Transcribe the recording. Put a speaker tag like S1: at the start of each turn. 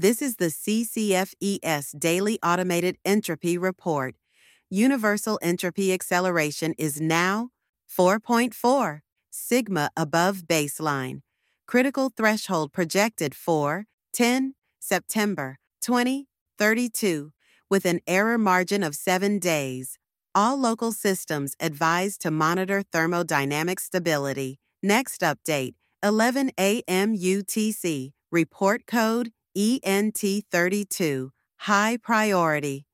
S1: This is the CCFES Daily Automated Entropy Report. Universal entropy acceleration is now 4.4, sigma above baseline. Critical threshold projected for 10 September 2032, with an error margin of 7 days. All local systems advised to monitor thermodynamic stability. Next update, 11 a.m. UTC, report code ENT32, high priority.